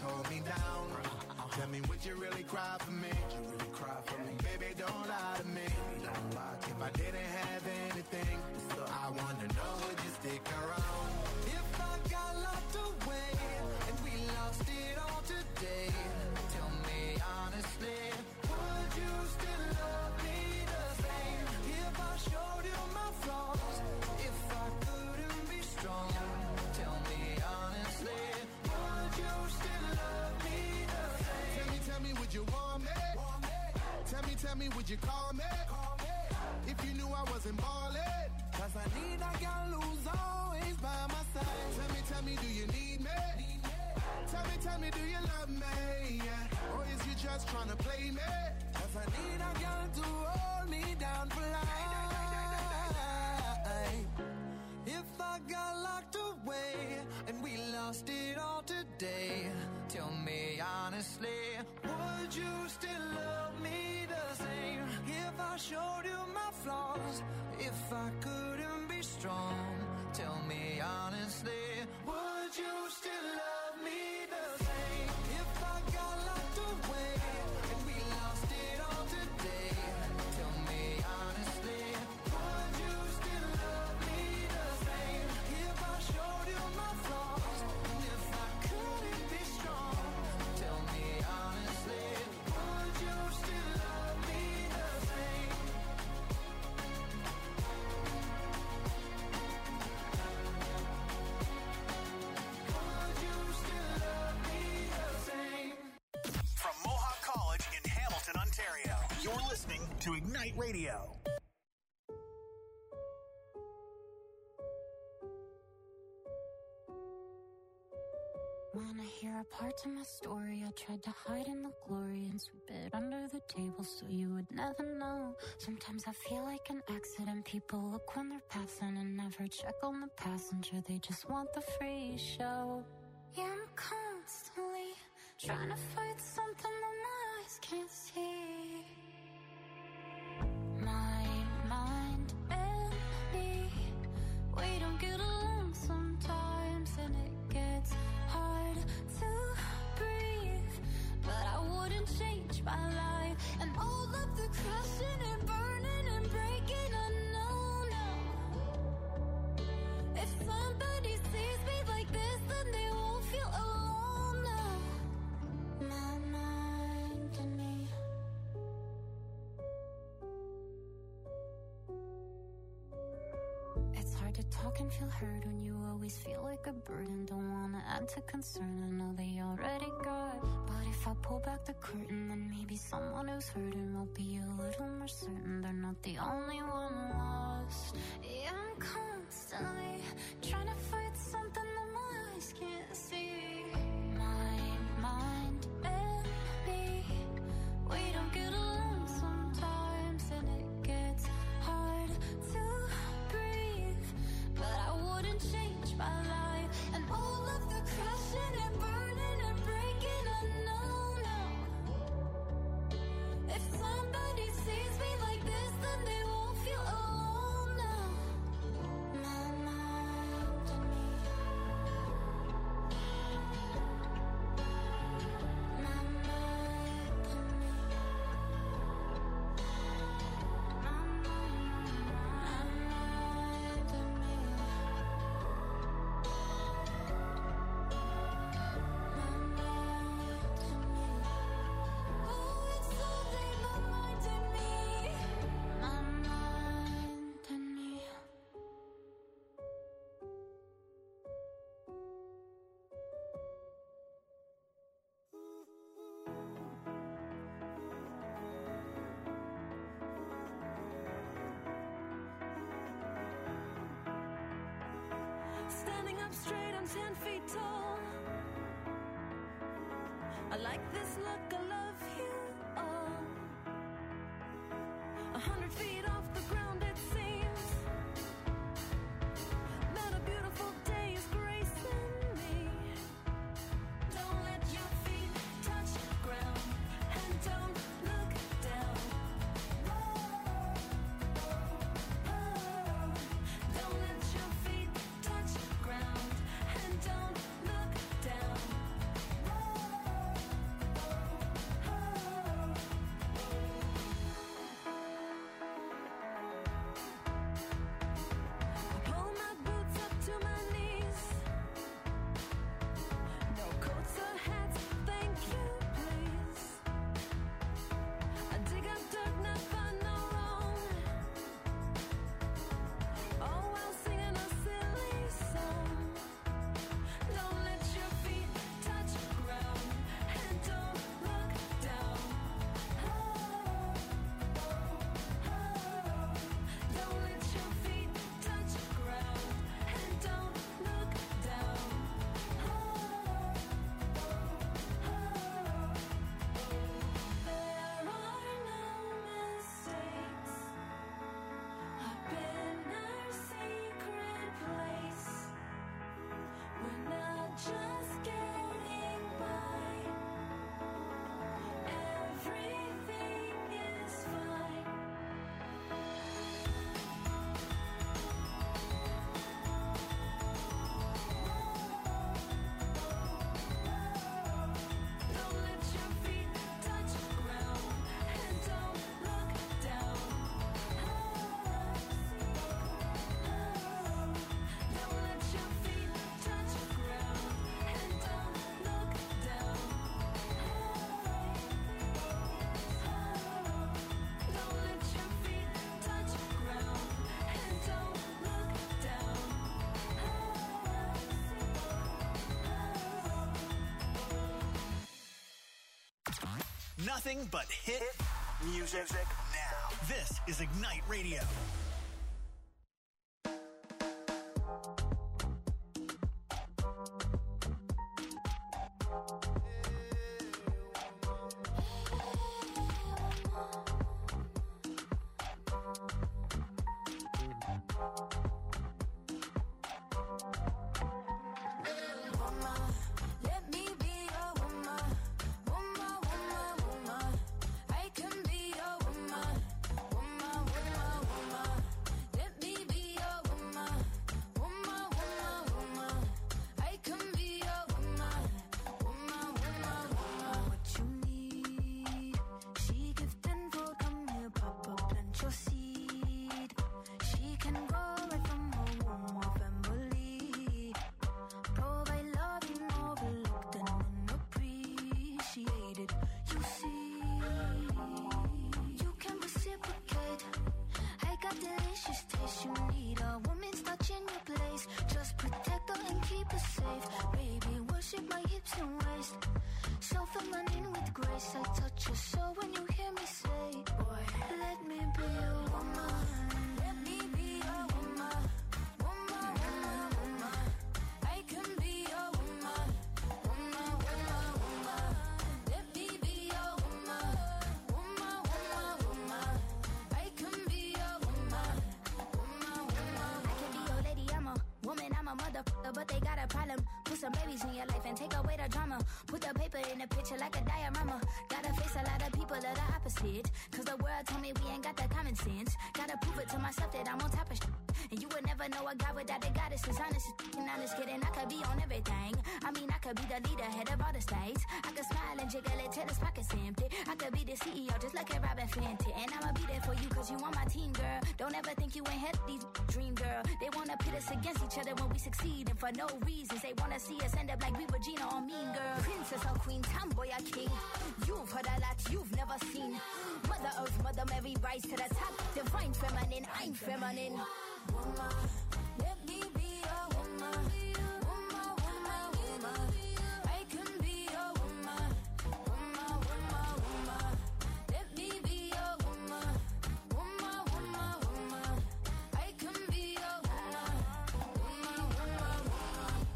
hold me down. Tell me, would you really cry for me? Baby, don't lie to me. If I didn't have anything, I wanna know, would you stick around? If I got locked away and we lost it all today, tell me honestly, would you still love me the same? If I showed you my flaws, if I couldn't be strong, tell me honestly, would you still love me the same? Tell me, would you want me? Tell me, would you call me? If you knew I wasn't ballin', 'cause I got lose always by my side. Tell me, do you need me? Tell me, do you love me? Yeah. Or is you just trying to play me? 'Cause I got to hold me down for life. If I got locked away and we lost it all today, tell me honestly, would you still love me the same? If I showed you my flaws, if I couldn't be strong, tell me honestly, would you still love me the same? If I got locked away and we lost it all today, tell me honestly, would you still love me the same? If I showed you my flaws, and if I couldn't be strong, tell me honestly, would you still love me the same? Would you still love me the same? From Mohawk College in Hamilton, Ontario, you're listening to Ignite Radio. Wanna hear a part of my story? I tried to hide in the glory and sweep it under the table so you would never know. Sometimes I feel like an accident. People look when they're passing and never check on the passenger. They just want the free show. Yeah, I'm constantly trying to fight something that my eyes can't see. My mind and me, we don't get along sometimes, and it gets hard to breathe. But I wouldn't change my life and all of the crashing and burning and breaking. I know now, if somebody sees me like this, then they won't feel alone now. My mind and me. It's hard to talk and feel heard when you always feel like a burden. Don't wanna add to concern, I know they already got. But if I pull back the curtain, then maybe someone who's hurting will be a little more certain they're not the only one lost. Yeah, I'm constantly trying to fight something that my eyes can't see. My mind and me, we don't get along sometimes, and it gets hard to breathe. But I wouldn't change my life and all of the crashing and burning and breaking. I know now, if somebody sees me like this, then they won't feel alone now. My mind and me. My mind and me. My mind and me. Oh, it's only my mind and me. My mind and me. Standing up straight, I'm 10 feet tall. I like this look, I love you all. 100 feet off the ground, it seems that a beautiful day is gracing me. Don't let your feet touch ground, and don't look down. Don't let your feet touch ground, and don't look down. nothing but hit music now. This is Ignite Radio. But they got a problem. Put some babies in your life and take away the drama. Put the paper in the picture like a diorama. Gotta face a lot of people that are opposite. Cause the world told me we ain't got the common sense. Gotta prove it to myself that I'm on top of shit. And you would never know a guy without a goddess is honest. And honest kidding, I could be on everything. I mean, I could be the leader, head of all the states. I could smile and jiggle it till his pockets empty. I could be the CEO just like a Robin Fenty. And I'ma be there for you cause you on my team, girl. Don't ever think you ain't had these dream, girl. They wanna pit us against each other when we succeed. And for no reasons, they wanna see us end up like we were Gina or Mean Girl. Princess or queen, tomboy or king. You've heard a lot you've never seen. Mother Earth, Mother Mary, rise to the top. Divine feminine, I'm feminine. Woman, let me be a woman. Woman, woman, woman. I can be a woman. Woman, woman, woman. Let me be a woman. Woman, woman, woman. I can be a woman. Woman, woman, woman.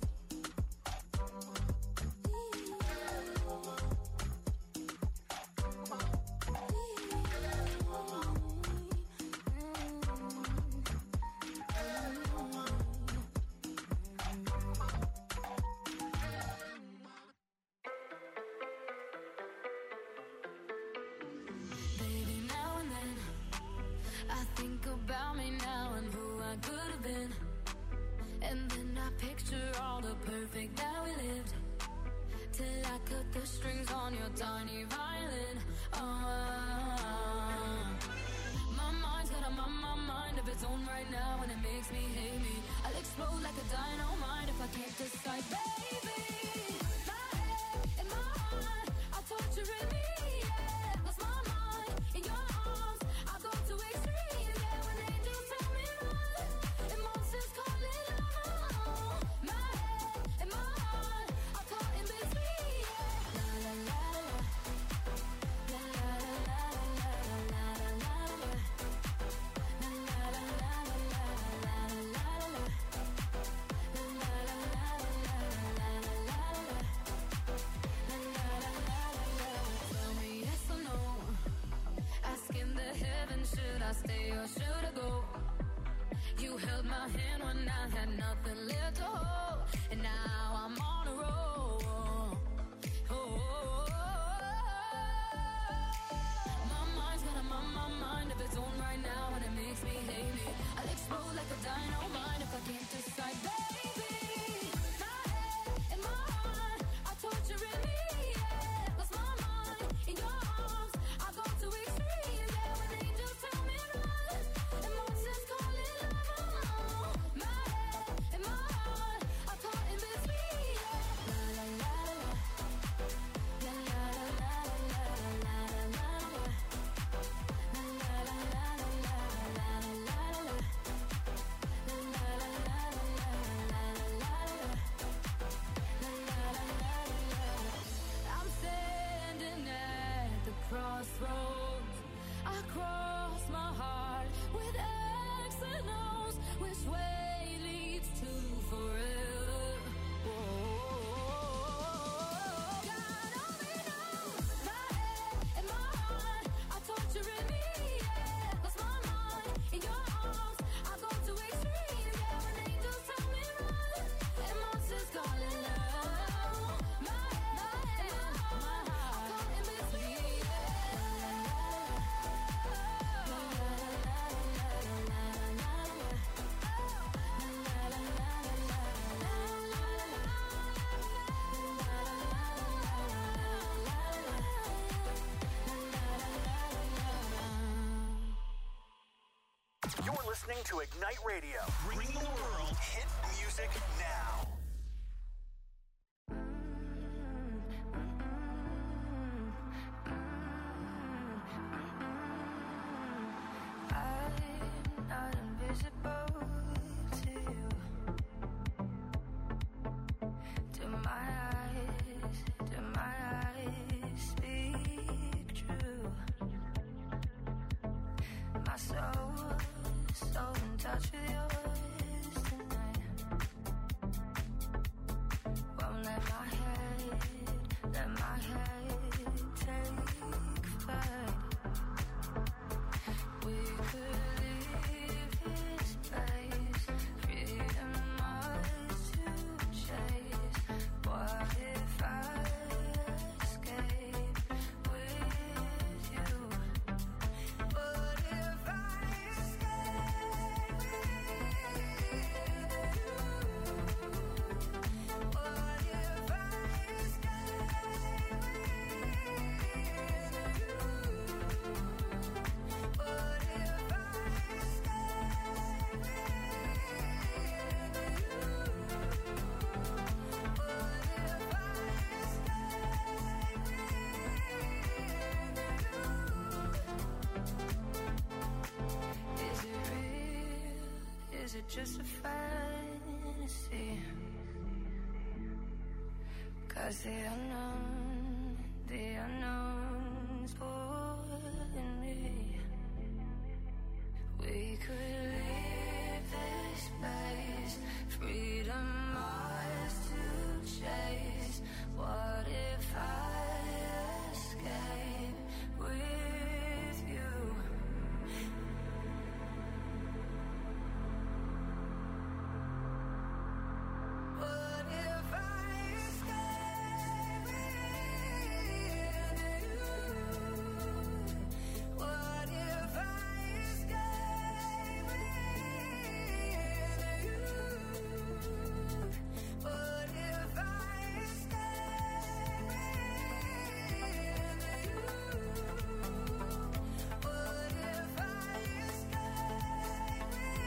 Baby, now and then I think about me now and who I could have been. And then I picture all the perfect that we lived. Till I cut the strings on your tiny violin. My mind's got a mind of its own right now, and it makes me hate me. I'll explode like a dynamite if I can't decide, baby. My head and my heart are torturing me. Yeah, lost my mind in your arms. I go to extremes. Yeah, when angels tell me run, and monsters call it love. My head and my heart are caught in between. Yeah, la la la la, la la la la la la la la. Tell me yes or no. Asking the heavens, should I stay or should I go? You held my hand when I had nothing left to hold, and now I'm on a roll. My mind's got a mind of its own right now, and it makes me hate me. I'll explode like a dynamite if I can't decide, baby. My head and my heart are torturing me. Yeah, lost my mind in your arms. I go to extremes. Yeah, when angels tell me run, and monsters call it love. My head and my heart are caught in between. listening to Ignite Radio, bringing the world hit music now. I'm not invisible to you. Do my eyes speak true? My soul's so in touch with yours tonight. Won't let my head take flight. We could leave this place, freedom ours to chase. What if I escape with you? What if I escape with you? What if I escape with you? What if I escape Is it real? Is it just a fantasy? 'Cause the unknown's pulling me. We could leave this place, freedom ours to chase. What if I escape with you? What if I escape with you? What if I escape with you? What if I escape with you? What if I escape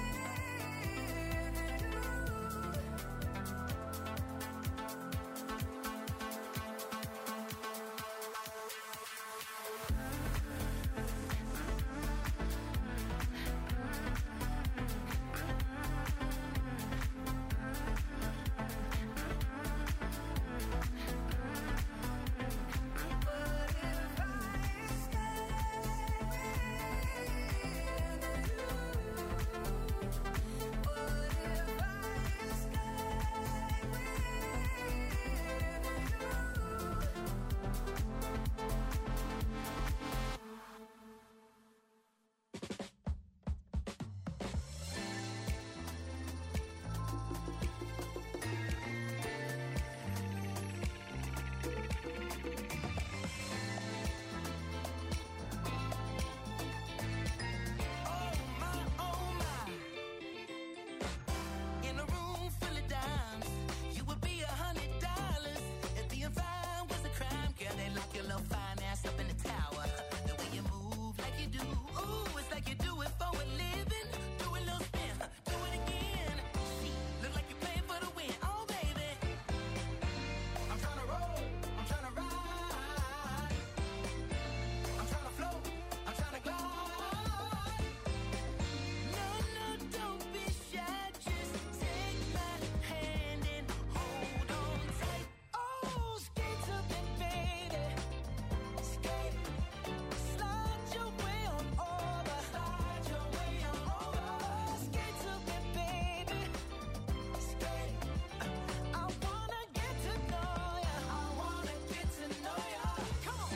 in a room full of dimes, you would be $100 if being fine was a crime. Girl, they lock your little fine ass up in the tower. The way you move like you do, ooh, it's like you do it for a living. Do a little spin, do it again. Look like you play for the win, oh baby. I'm tryna roll, I'm tryna ride, I'm tryna float, I'm tryna glide. No, don't be shy, just take my hand and hold on tight. Oh, skate to me, baby. Skate, slide your way on over. Slide your way on over. Skate to me, baby. Skate, I wanna get to know ya. I wanna get to know ya. Come on.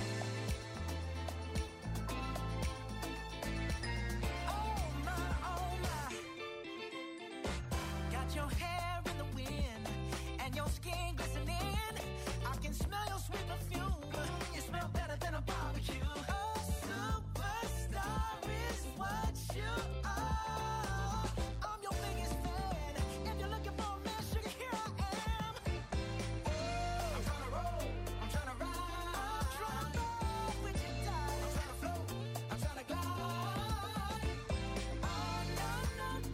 Oh my. Got your hair in the wind and your skin glistening. I can smell your sweet perfume. You smell better than a barbecue. A superstar is what you are. I'm your biggest fan. If you're looking for a man, sugar, here I am. I'm tryna roll, I'm tryna ride, I'm tryna roll with you tight. I'm tryna float, I'm tryna glide. Oh no,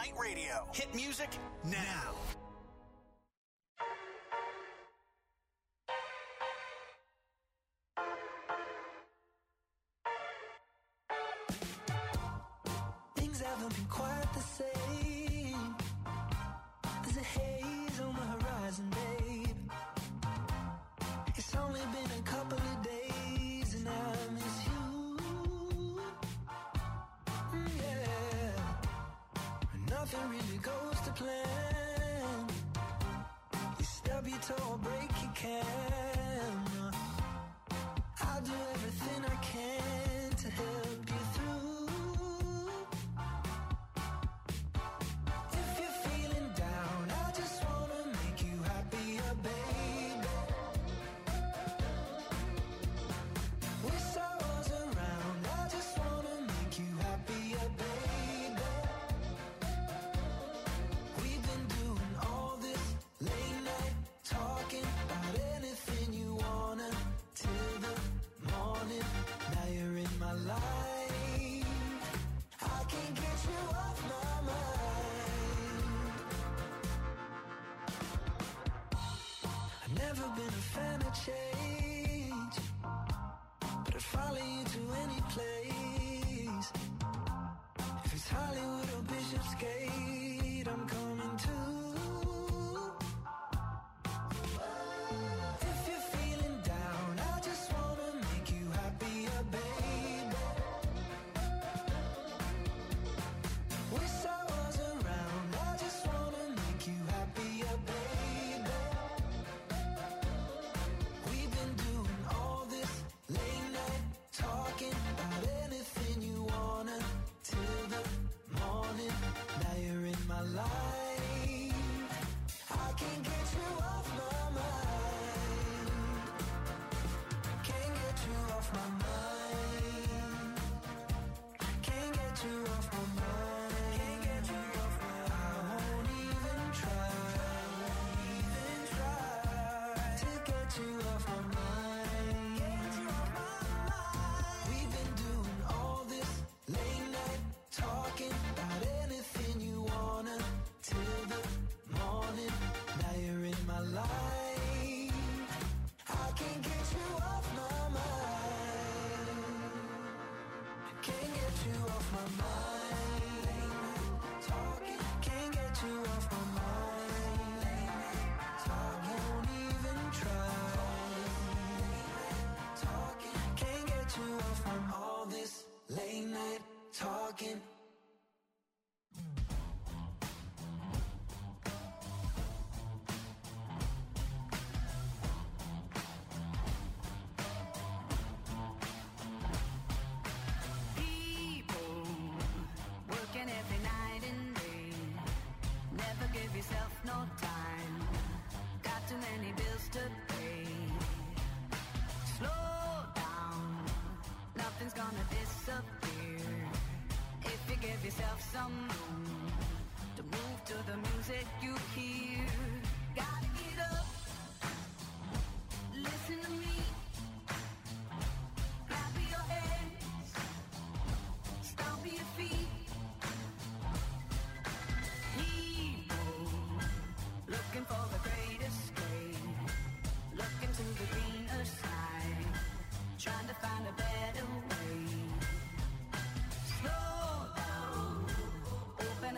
Ignite Radio. Hit music now. Things haven't been quite the same. There's a haze on the horizon, babe. It's only been a couple of days and I miss you. Yeah. Nothing really goes to plan. You stub your toe or break your can. I'll do everything I can to help you through. If you're feeling down, I just wanna make you happier, baby. Wish I was around, I just wanna make you happier, baby. We've been doing all this late night talking about anything you wanna till the morning. Now you're in my life, I can't get you off my mind. I've never been a fan of change, but I'd follow you to any place. If it's Hollywood or Bishopsgate, I'm coming too. If you're feeling down, I just wanna make you happier, baby. Wish I was around, I just wanna make you happier, baby. We've been doing all this late night talking about anything you wanna till the morning. Now you're in my life, I can't get you off my mind. Can't get you off my mind. Can't get you off my mind. Can't get you off my mind. I won't even try to get you off my mind. We've been doing all this late night talking about anything you wanna till the morning. Now you're in my life, I can't get you off my mind. Can't get you off my mind. Talking, can't get you off my mind. I won't even try. Talking, can't get you off from all this late night talking. People working every night and day. Never give yourself no time. Got too many bills to pay. Slow down, nothing's gonna disappear. If you give yourself some room to move to the music you hear. Gotta get up, listen to me. Clap your hands, stomp your feet. People looking for the great escape, looking to the greener side, trying to find a better way. Slow down, open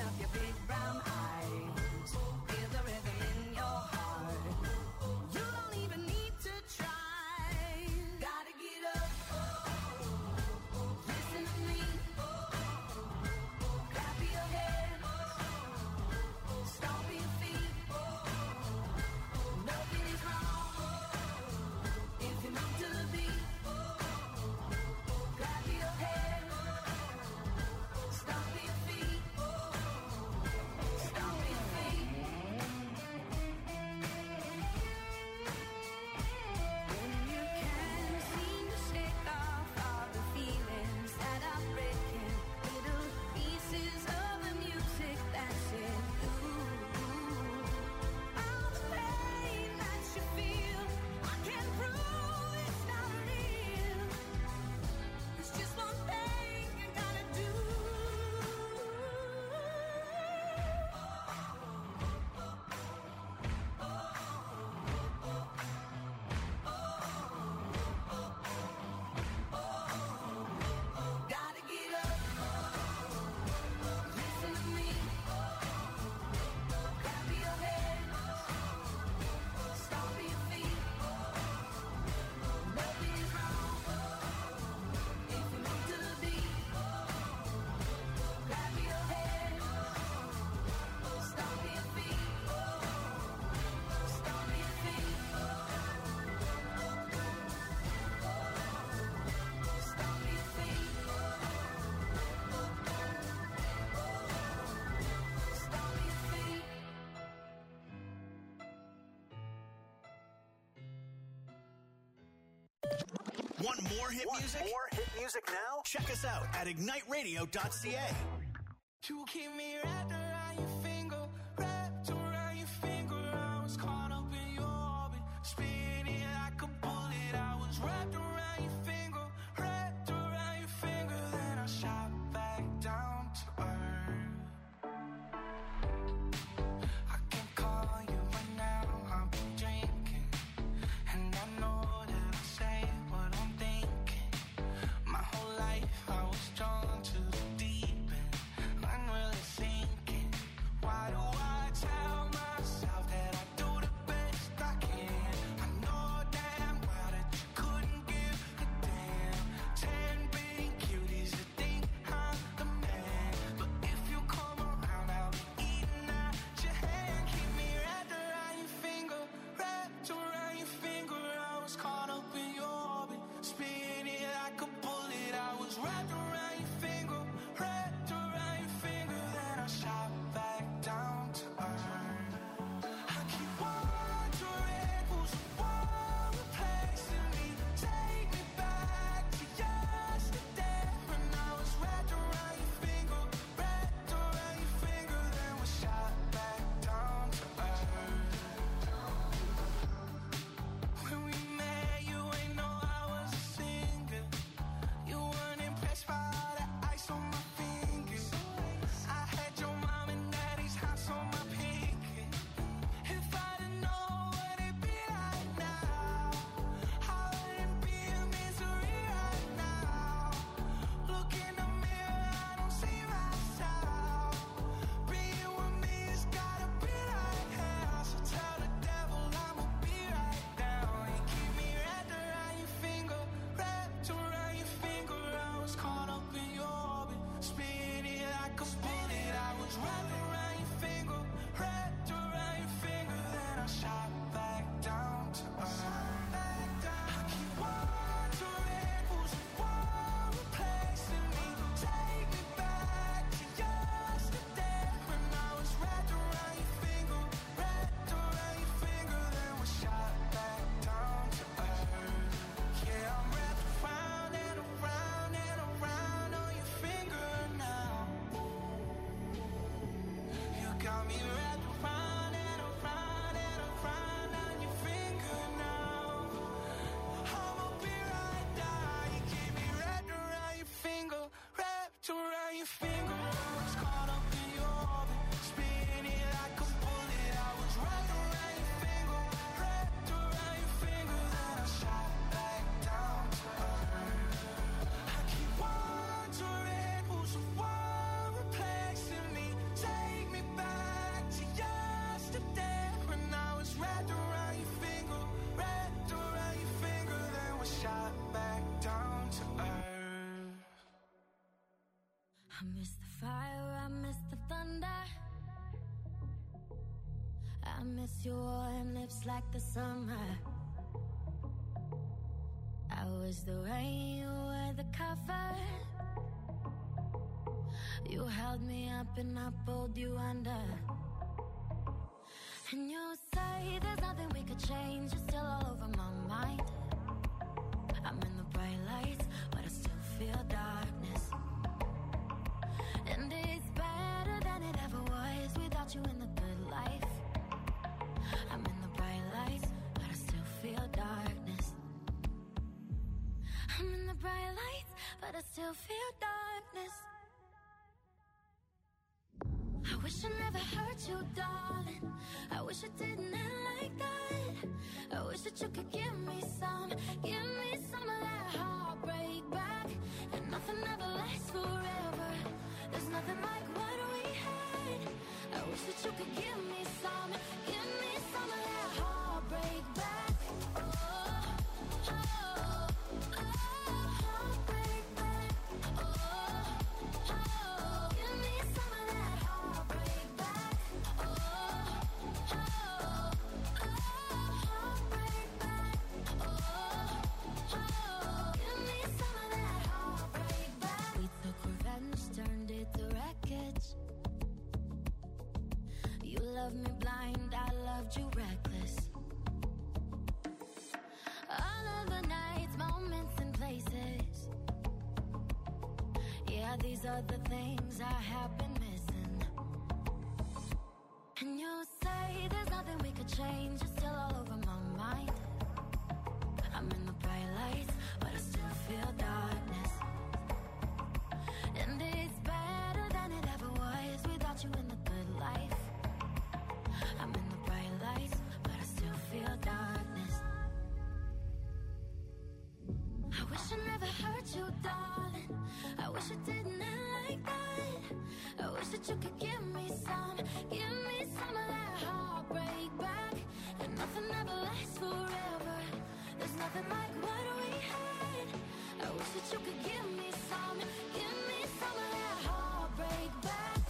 Want more hit music? More hit music now? Check us out at igniteradio.ca. You keep me wrapped around your finger, wrapped around your finger. I was caught up in your orbit, spinning like a bullet. I was wrapped around your finger, wrapped around your finger. Then I shot back down to earth. I can call you right now, I've been drinking, and I know that I say what I'm thinking. My whole life I was drawn to the deep end. I'm really thinking, why do I tell myself that I do the best I can? I know damn well that you couldn't give a damn. 10 billion cuties that think I'm the man, but if you come around, I'll be eating at your hand. Keep me wrapped around your finger, wrapped around your finger. I was caught up in your orbit, spinning like a bullet. I was wrapped around your finger, wrapped around your finger. Then I shot back down to earth. I keep wondering who's the one replacing me. Take me back to yesterday when I was wrapped around your finger, wrapped around your finger. Then we shot back down to earth. When we met, you ain't know I was a singer. You weren't impressed by all the ice on my fingers. I had your mom and daddy's house on my pinky. If I didn't know what it'd be like now, I wouldn't be in misery right now. Look in the mirror, I don't see myself. Being with me has gotta be like hell. So tell the devil I'ma be right down. You keep me wrapped around your finger, wrapped around your finger. I was caught up in your orbit, spinning like a bullet. I was wrapped around your finger, wrapped around your finger. Then I shot back down to earth. I keep wondering who's the one replacing me. Take me back to yesterday when I was wrapped around your finger, wrapped around your finger. Then we shot back down to earth. Yeah, I'm wrapped around and around and around on your finger now. You got me wrapped around and around and around on your finger now. I'ma be right down. You keep me wrapped around your finger, wrapped around your finger. I was caught up in your orbit, spinning like a bullet. I was wrapped around your finger, wrapped around your finger. Then I shot back down to earth. I keep wondering who's the one replacing me. Take me back to yesterday when I was wrapped around your finger, wrapped around your finger. Then we shot back down to earth. I miss the fire, I miss the thunder. I miss your warm lips like the summer. I was the rain, you were the cover. You held me up and I pulled you under. And you say there's nothing we could change. You're still all over my mind. I'm in the bright lights, but I still feel darkness. And it's better than it ever was without you in the good life. I'm in the bright lights, but I still feel darkness. I'm in the bright lights, but I still feel darkness. I wish I never hurt you, darling. I wish it didn't end like that. I wish that you could give me some of that heartbreak back. And nothing ever lasts forever. There's nothing like what we had. I wish that you could give me some of that heartbreak back. Oh, heartbreak back. Oh, give me some of that heartbreak back. Oh, heartbreak back. Oh, give me some of that heartbreak back. We took revenge, turned it to wreckage. You loved me blind, I loved you reckless. All of the nights, moments and Yeah, these are the things I have been missing. And you say there's nothing we could change. You're still all over my mind. I'm in the bright lights, but I still feel darkness. And it's better than it ever was without you in the good life. I'm in the bright lights, but I still feel darkness. I wish I never hurt you, darling. I wish it didn't end like that. I wish that you could give me some of that heartbreak back. And nothing ever lasts forever. There's nothing like what we had. I wish that you could give me some of that heartbreak back.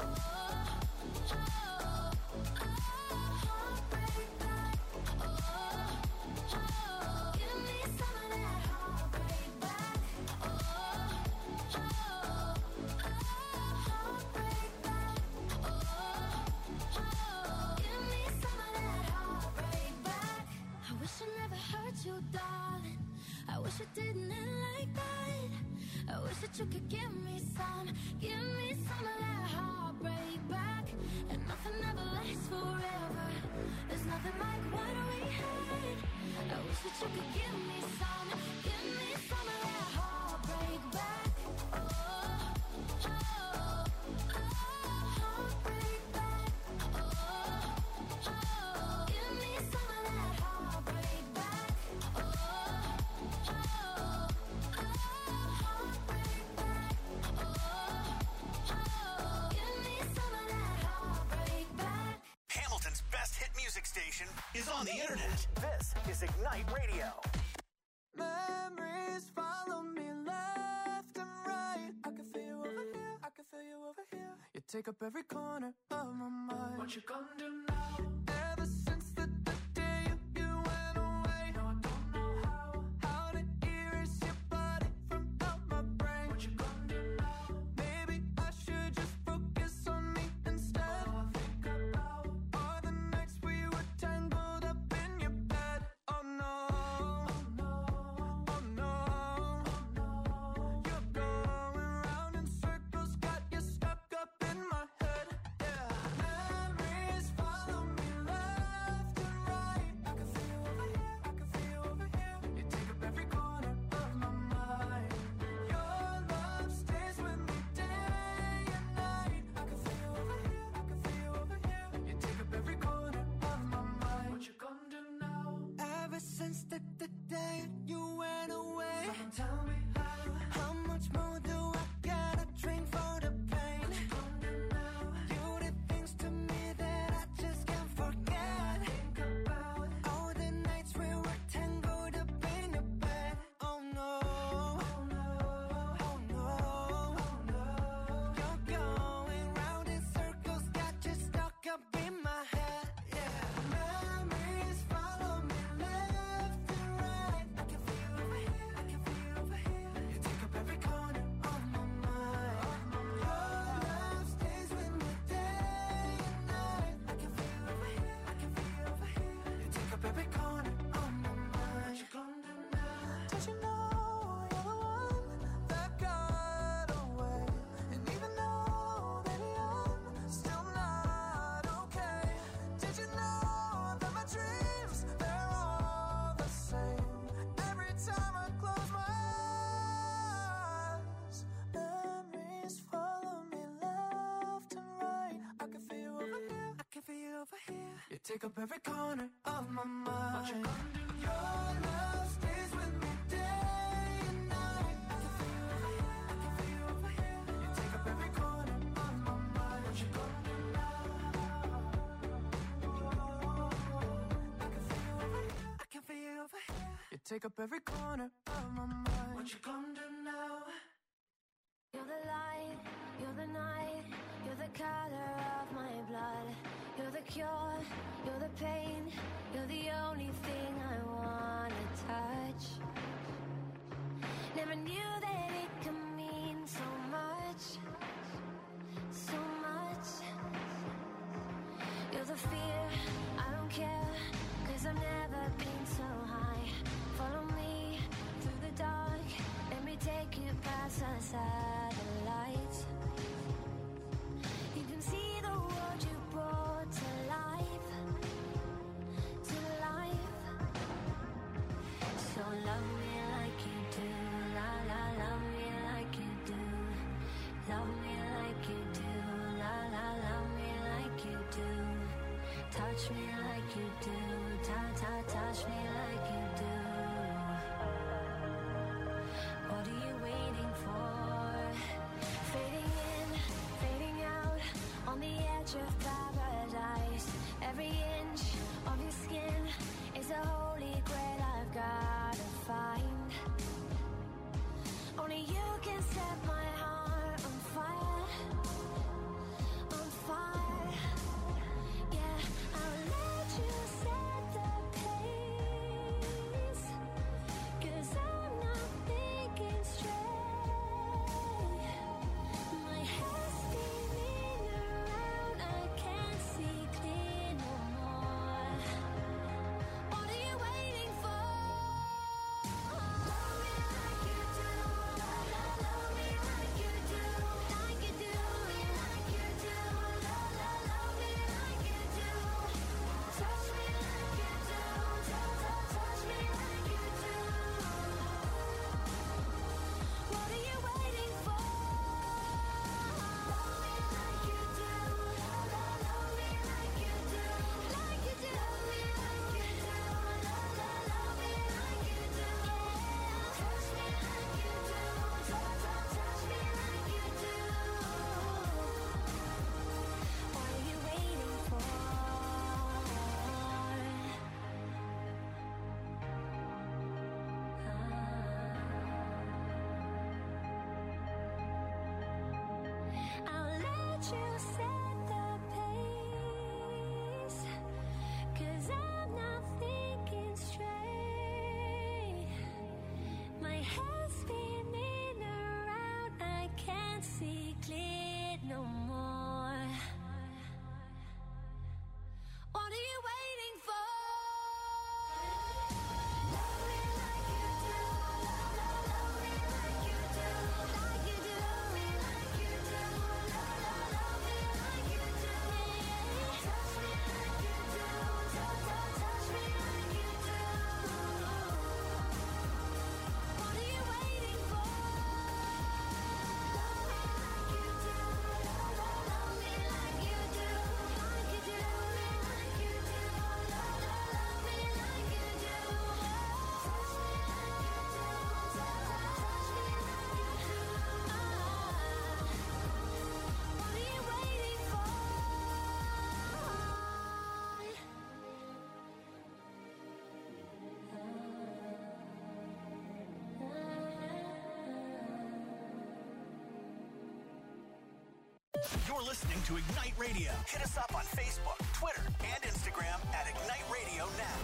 Heartbreak back. Give me some of that heartbreak back. Heartbreak back. Give me some of that heartbreak back. I wish I never hurt you, darling. I wish it didn't end like that. I wish that you could give me some of that heartbreak back. And nothing ever lasts forever. There's nothing like what we had. I wish that you could give me some of that heartbreak back. Heartbreak back. Give me some of that heartbreak back. Heartbreak back. Give me some of that heartbreak back. Hamilton's best hit music station is on the internet. This is Ignite Radio. Memories follow me left and right. I can feel you over here, I can feel you over here. You take up every corner of my mind. What you gonna do now? Ever since the day you went away, no, I don't know how to erase your body from out my brain. What you gonna do now? Maybe I should just focus on me instead. All I think about are the nights we were tangled up in your bed. Oh no, oh no, oh no, oh no. You're going round in circles, got you stuck up in my head. Yeah, memories follow me left and right. I can feel you over here, I can feel you over here. You take up every corner of my mind. Your love stays with me day and night. I can feel you over here, I can feel you over here. You take up every corner of my mind. What you gonna do now? Ever since the day you went away, someone tell me how much more do I gotta drink for the pain? What you gonna do now? You did things to me that I just can't forget. Think about all the nights we were tangled up in your bed. Oh no, oh no, oh no, oh no. You're going round in circles, got you stuck up in my head. Yeah, memories follow me left and right. I can feel you over here, I can feel you over here. You take up every corner of my mind. Your love stays with me day and night. I can feel you over here, I can feel you over here. You take up every corner of my mind. What you gonna do now? Don't you know you're the one that got away? And even though, baby, I'm still not okay. Did you know that my dreams, they're all the same? Every time I close my eyes, memories follow me left and right. I can feel you over here, I can feel you over here. You take up every corner of my mind. What you gonna do? Your love stays with me day and night. I can feel you over here, I can feel you over here. You take up every corner of my mind. What you gonna do now? I can feel you over here, I can feel you over here. You take up every corner of my mind. What you gonna do now? You're the light, you're the night, you're the color of my blood. You're the cure, you're the pain, you're the only thing I wanna touch. Never knew that it could mean so much, so much. You're the fear, I don't care, 'cause I've never been so high. Follow me through the dark, let me take you past the satellite. touch me like you do. Touch me like you do. What are you waiting for? Fading in, fading out, on the edge of paradise. Every inch of your skin is a holy grail I've gotta find. Only you can set my heart on fire. On fire. Yeah, I'll let you set the pace. 'Cause I'm not thinking straight. My head's spinning around, I can't see clear no more. What are you waiting for? Love me like you do. Love me like you do. Like you do. Like you do. Love me like you do. Touch me like you do. Touch me like you do. What are you waiting for? Love me like you do. Love me like you do. Like you do. Love me like you do. Love me like you do. Touch me like you do. Touch me like you do. What are you waiting for? I'll let you set the pace. 'Cause I'm not thinking straight. My head's spinning around, I can't see clear no more. What are you waiting for? Love me like you do. Love me like you do. Like you do. Like you do. Love me like you do. Touch me like you do. Touch me like you do. What are you waiting for? Love me like you do. Love me like you do. Like you do. Like you do. Love me like you do. Touch me like you do. Touch me like you do. What are you waiting for? You're listening to Ignite Radio. Hit us up on Facebook, Twitter, and Instagram at Ignite Radio Now.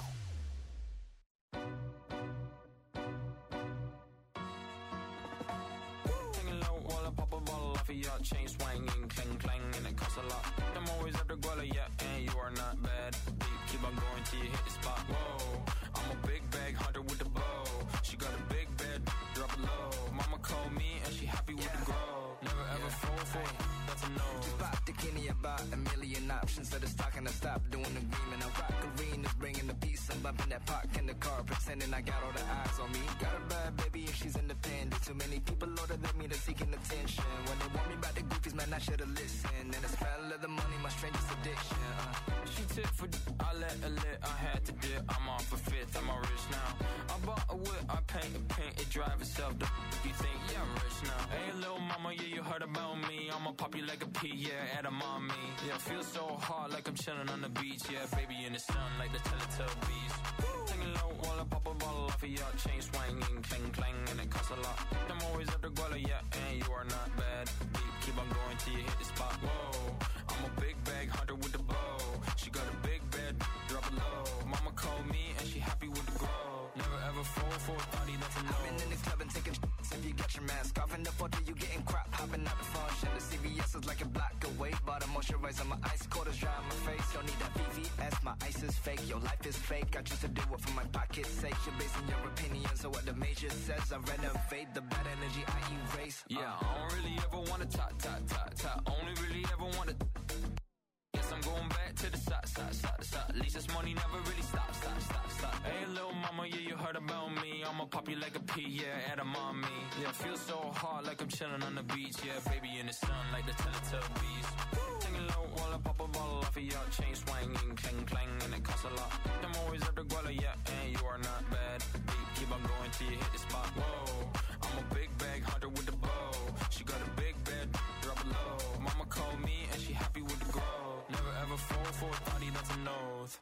Taking low while I pop a bottle off of your chain swinging, clang clang, and it costs a lot. I'm always after Guala, yeah, and you are not bad. Deep, keep on going till you hit the spot. Whoa, I'm a big bag hunter with the bow. She got a big bed, drop it low. Mama called me and she happy with the grow. Never ever fall for it, that's a no. Just pop the Kenny about a million options. So it's talking to stop doing the green. And I rock arenas, bringing the peace. I'm bumping that park in the car, pretending I got all the eyes on me. Got a bad baby and she's independent. Too many people older than me, they're seeking attention. When they want me about the goofies, man, I should've listened. And the smell of the money, my strangest addiction. She tip for I let her lit, I had to dip. I'm off a fifth, I'm all rich now. I bought a whip, I paint it drive itself. You think, yeah, I'm rich now. Hey, little mama, yeah, you heard about me. I'ma pop you like a pea, yeah, at a mommy. Yeah, feel so hot like I'm chilling on the beach. Yeah, baby in the sun like the Teletubbies. Taking low while I pop a bottle off of your chain swinging, clang clang, and it costs a lot. I'm always after Guala, yeah, and you are not bad. Deep, keep on going till you hit the spot. Whoa, I'm a big bag hunter with the bow. She got a big bed, drop it low. Mama called me and she happy with the grow. Never ever fall for a thotty, that's a no. I've been in the club and taking if you got your mask off. In the photo you getting crap, hopping out the function. The CVS is like a block away. Bought a moisturizer, my ice quarters dry on my face. Don't need that VVS, my ice is fake. Your life is fake, I choose to do it for my pocket's sake. You're basing your opinions on what the major says. I renovate the bad energy I erase. Yeah, I don't really ever wanna top. Only really ever wanna. Guess I'm going back to the side. At least this money never really stops. Hey, little mama, yeah, you heard about me. I'ma pop you like a pea, yeah, at a mommy. Yeah, feel so hot like I'm chilling on the beach. Yeah, baby in the sun like the Teletubbies. Taking low while I pop a bottle off of your chain swinging, clang clang. that's a lot. Them always at the guala, yeah, and you are not bad. Keep on going till you hit the spot. Whoa, I'm a big bag hunter with the bow. She got a big bed, drop it low. Mama called me and she happy with the grow. Never ever fall for a thotty, that's an oath.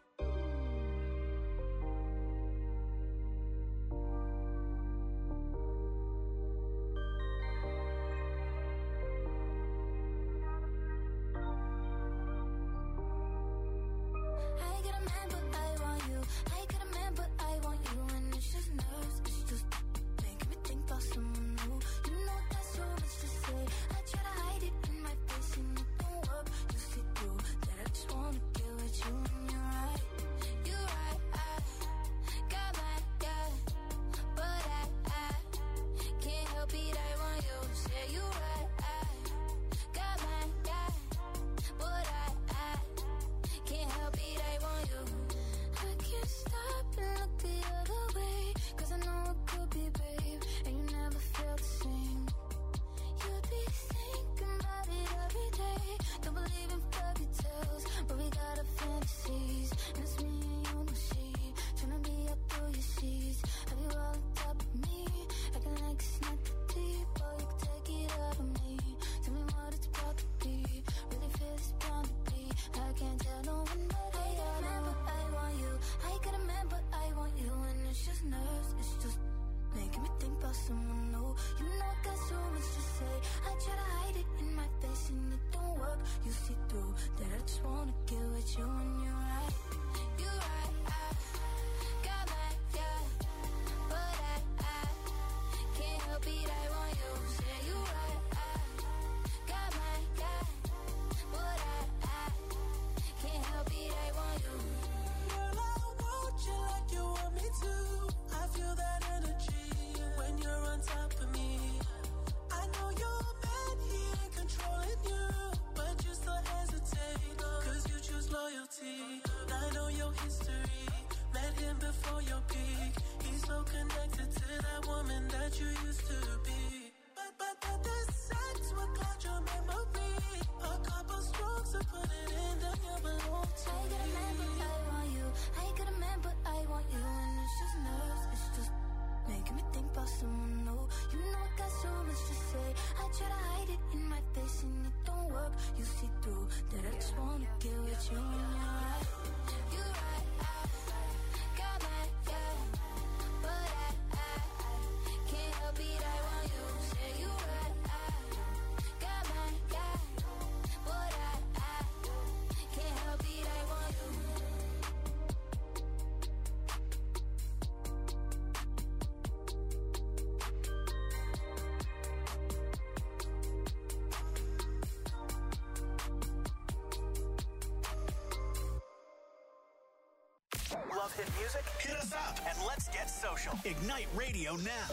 Love hit music? Hit us up and let's get social. Ignite Radio now.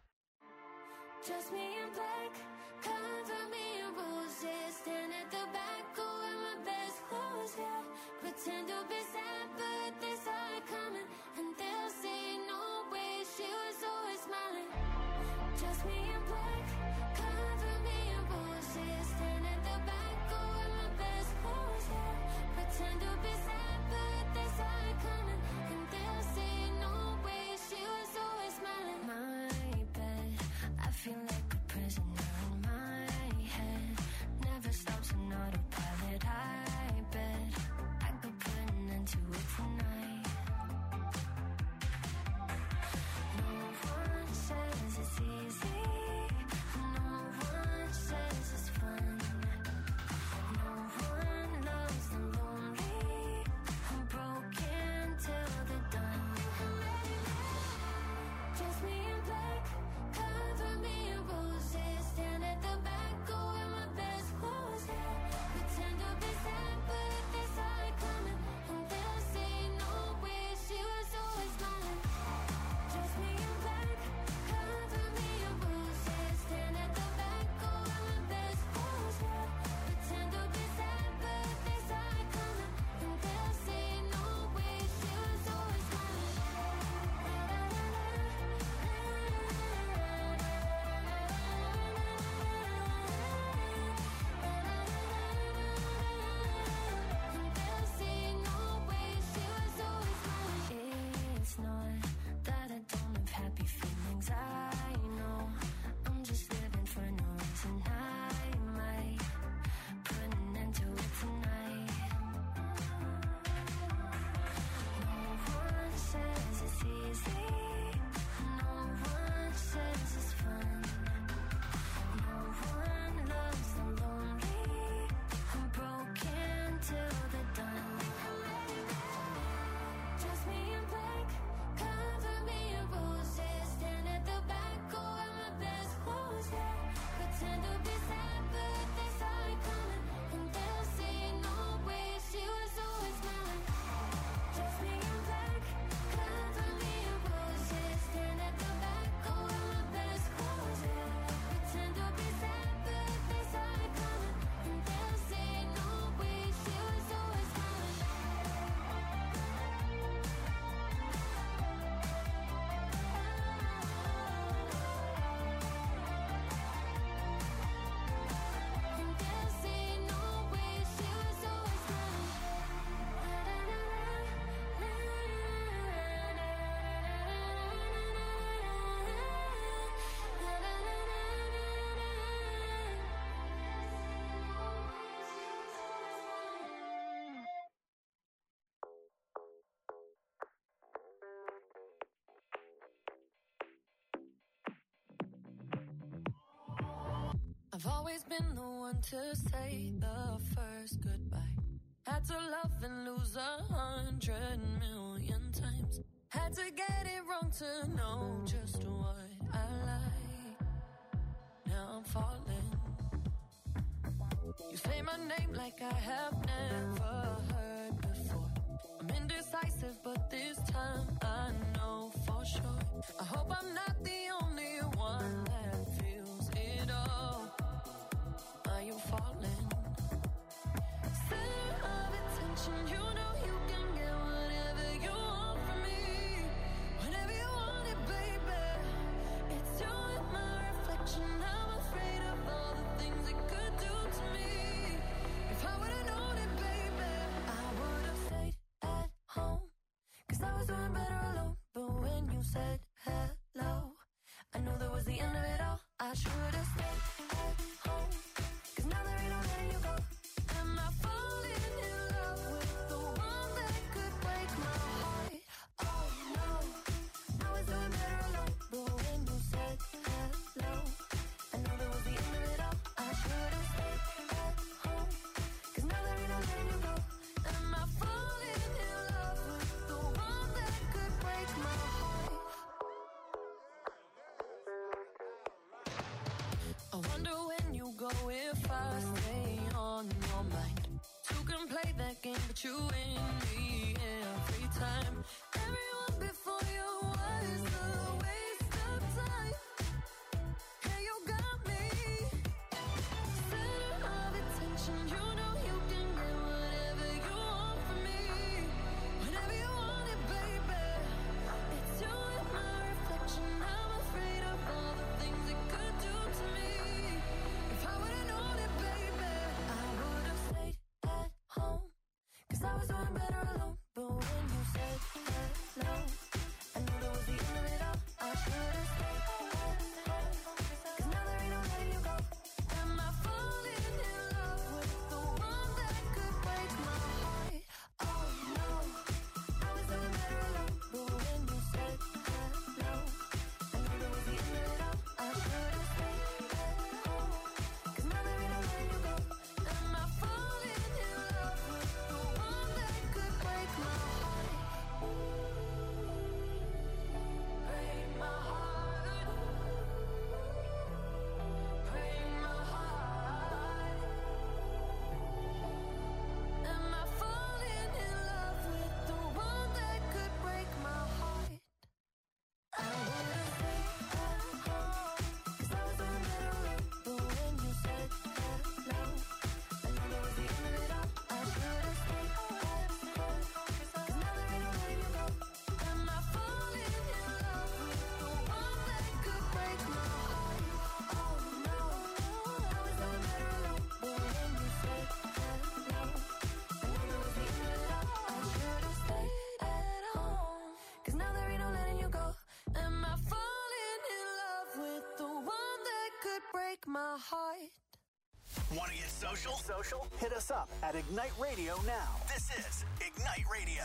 Just me in black, cover me in roses. Stand at the back, go wear my best clothes, yeah. Pretend to be sad, but they saw it coming. And they'll say no way, she was always smiling. Just me in black, cover me in roses. Stand at the back, go wear my best clothes, yeah. Pretend to be sad, but they saw it coming. And they'll say no way, she was always smiling. My bed, I feel like a prisoner in my head. Never stops an autopilot. I bet I could put an end to it tonight. No one says it's easy. No one says it's fun. No one loves the lonely. always been the one to say the first goodbye. Had to love and lose 100 million times. Had to get it wrong to know just what I like. Now I'm falling. You say my name like I have never heard before. I'm indecisive, but this time I know for sure. I hope I'm not the only one that feels it all. Are you falling? Center of attention, you know you can get whatever you want from me. Whenever you want it, baby. It's you and my reflection. I'm afraid of all the things it could do to me. If I would've known it, baby, I would've stayed at home. 'Cause I was doing better alone. But when you said hello, I knew that was the end of it all. I should've stayed at home. 'Cause now there ain't no letting you go. Am I falling in love with the one that could break my heart? Oh no, I was doing better alone. But when you said hello, I knew that was the end of it all. I should've stayed at home. 'Cause now there ain't no letting you go. Am I falling in love with the one that could break my heart? I wonder when you go if I stay on your mind. Two can play that game, but you win me every time. Everyone before you was a waste of time. Yeah, you got me. Center of attention, you know you can get whatever you want from me. Whenever you want it, baby. It's you and my reflection. I'm afraid of all the things it could do to me. If I would've known it, baby, I would've stayed at home. 'Cause I was doing better alone. But when you said hello, I knew that was the end of it all. I should've stayed at home. 'Cause now there ain't no letting you go. Am I falling in love with the one that could break my heart? Oh no, I was doing better alone. But when you said hello, I knew that was the end of it all. I should've stayed at home. 'Cause now there ain't no letting you go. Am I falling in love with the one that could break my heart? Break my heart. Break my heart. Am I falling in love with the one that could break my heart? I would've stayed at home. 'Cause I was doing better alone. But when you said hello, I knew that was the end of it all. I should've stayed at home. 'Cause now there ain't no letting you go. Am I falling in love with the one that could break my heart? Oh no, I was doing better alone. But when you said hello, I knew that was the end of it all. I should've stayed at home. 'Cause now there ain't no letting you go. Am I falling in love with the one that could break my heart? Want to get social? Hit us up at Ignite Radio now. This is Ignite Radio.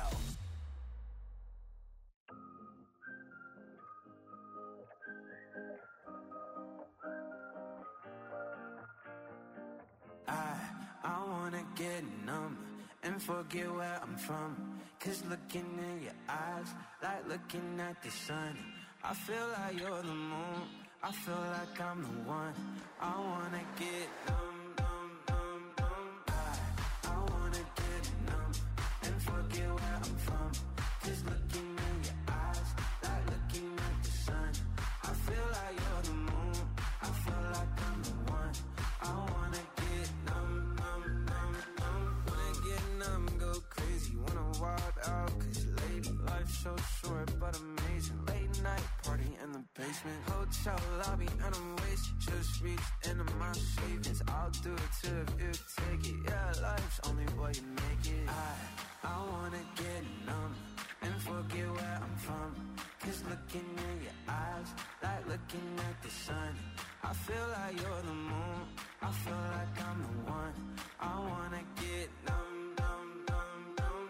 I wanna get numb and forget where I'm from. 'Cause looking in your eyes, like looking at the sun. I feel like you're the moon, I feel like I'm the one. I wanna get numb, numb, numb, numb. I wanna get numb and forget where I'm from. 'Cause looking in your eyes, like looking at the sun. I feel like you're the moon, I feel like I'm the one. I wanna get numb, numb, numb, numb. Wanna get numb, go crazy, wanna wild out. 'Cause lady, life's so short but amazing. Late night party in the basement, hotel lobby and I'm wasted. Just reached into my savings, I'll do it too if you take it. Yeah, life's only what you make it. I wanna get numb and forget where I'm from. 'Cause looking in your eyes, like looking at the sun. I feel like you're the moon, I feel like I'm the one. I wanna get numb, numb, numb, numb.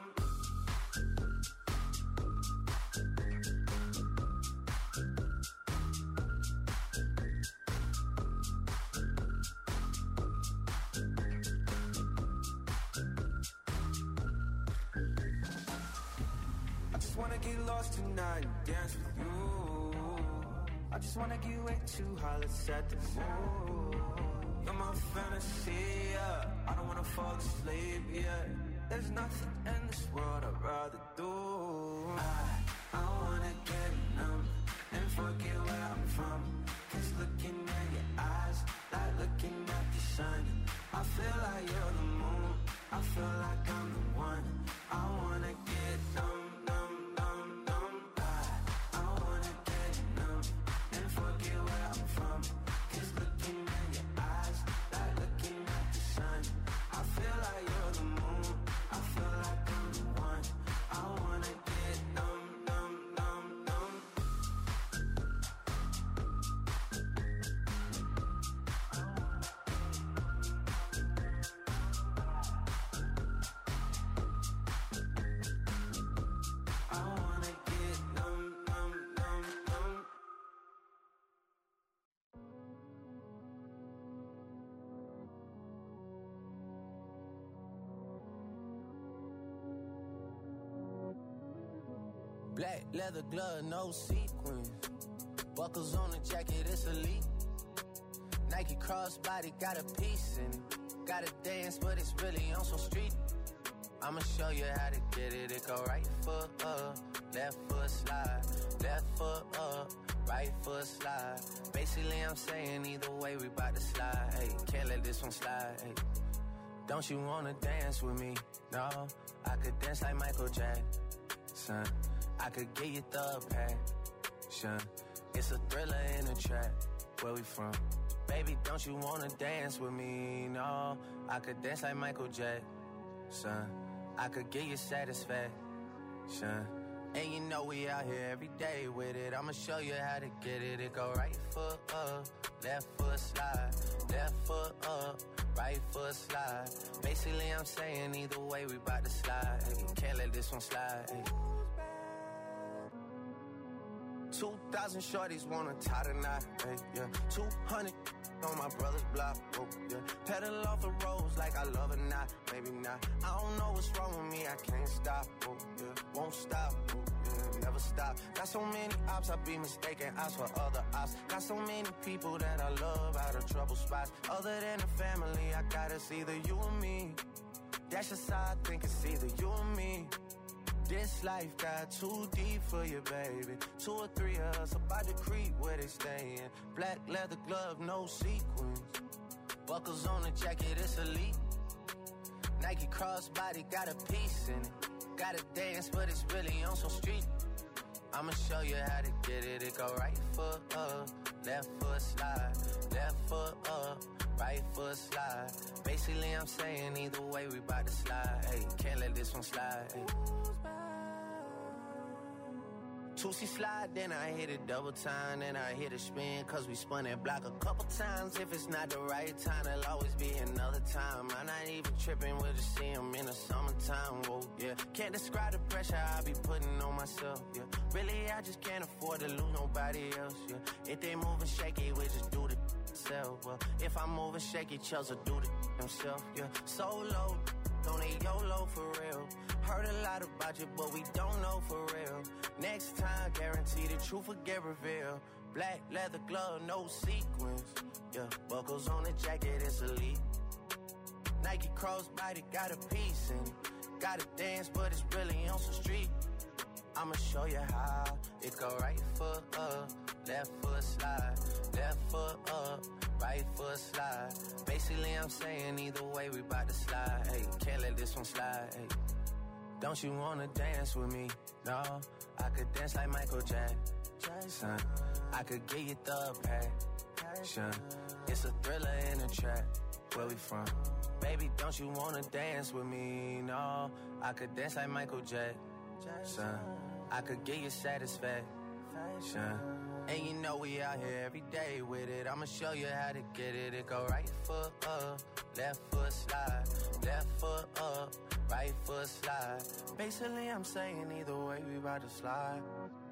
just wanna get lost tonight and dance with you. I just wanna get way too high, let's set the mood. You're my fantasy, yeah. I don't wanna fall asleep, yeah. There's nothing in this world I'd rather do. I wanna get numb and forget where I'm from. 'Cause looking at your eyes, like looking at the sun. I feel like you're the moon, I feel like I'm the one. I wanna get numb, numb, numb, numb. I wanna get numb and forget where I'm from. 'Cause looking at your eyes, like looking at the sun. I feel like you're the moon, I feel like I'm the one. I wanna get numb, numb, numb, numb. I wanna get numb, numb, numb, numb. Black leather glove, no sequins. Buckles on the jacket, it's elite. Nike crossbody got a piece in it. Gotta dance, but it's really on some street. I'ma show you how to get it. It go right foot up, left foot slide. Left foot up, right foot slide. Basically, I'm saying either way, we bout to slide. Hey, can't let this one slide. Hey. Don't you wanna dance with me? No, I could dance like Michael Jackson. I could get you the passion. It's a thriller in a trap. Where we from? Baby, don't you wanna dance with me? No, I could dance like Michael Jackson. I could get you satisfaction. And you know we out here every day with it. I'ma show you how to get it. It go right foot up, left foot slide. Left foot up, right foot slide. Basically, I'm saying either way, we bout to slide. Hey, can't let this one slide. Hey. 2,000 shorties wanna tie the knot, hey, yeah. 200 on my brother's block, oh, yeah. Pedal off the roads like I love or not, maybe not. I don't know what's wrong with me, I can't stop, oh, yeah. Won't stop, oh, yeah. Never stop. Got so many ops, I be mistaken ops for other ops. Got so many people that I love out of trouble spots. Other than the family, I got it's either you or me. That's just how I think it's either you or me. This life got too deep for you, baby. 2 or 3 of us about to creep where they stayin'. Black leather glove, no sequins. Buckles on the jacket, it's elite. Nike crossbody got a piece in it. Gotta dance, but it's really on some street. I'ma show you how to get it. It go right foot up, left foot slide. Left foot up, right foot slide. Basically, I'm saying either way, we bout to slide. Hey, can't let this one slide. Hey. 2C slide, then I hit it double time, then I hit a spin, cause we spun that block a couple times. If it's not the right time, there'll always be another time. I'm not even tripping, we'll just see him in the summertime, whoa, yeah. Can't describe the pressure I be putting on myself, yeah. Really, I just can't afford to lose nobody else, yeah. If they moving shaky, we just do the self, well. If I'm moving shaky, Chelsea do the himself, yeah. Solo, don't need YOLO for real. Heard a lot about you, but we don't know for real. Next time, guarantee the truth will get revealed. Black leather glove, no sequins. Yeah, buckles on the jacket, it's elite. Nike crossbody got a piece in it. Gotta dance, but it's really on some street. I'ma show you how. It go right foot up, left foot slide. Left foot up, right foot slide. Basically, I'm saying either way, we bout to slide. Hey, can't let this one slide. Hey. Don't you wanna dance with me? No, I could dance like Michael Jackson. I could get you the passion. It's a thriller in a trap. Where we from? Baby, don't you wanna dance with me? No, I could dance like Michael Jackson. I could get you satisfaction. And you know we out here every day with it. I'ma show you how to get it. It go right foot up, left foot slide. Left foot up, right foot slide. Basically, I'm saying either way, we about to slide.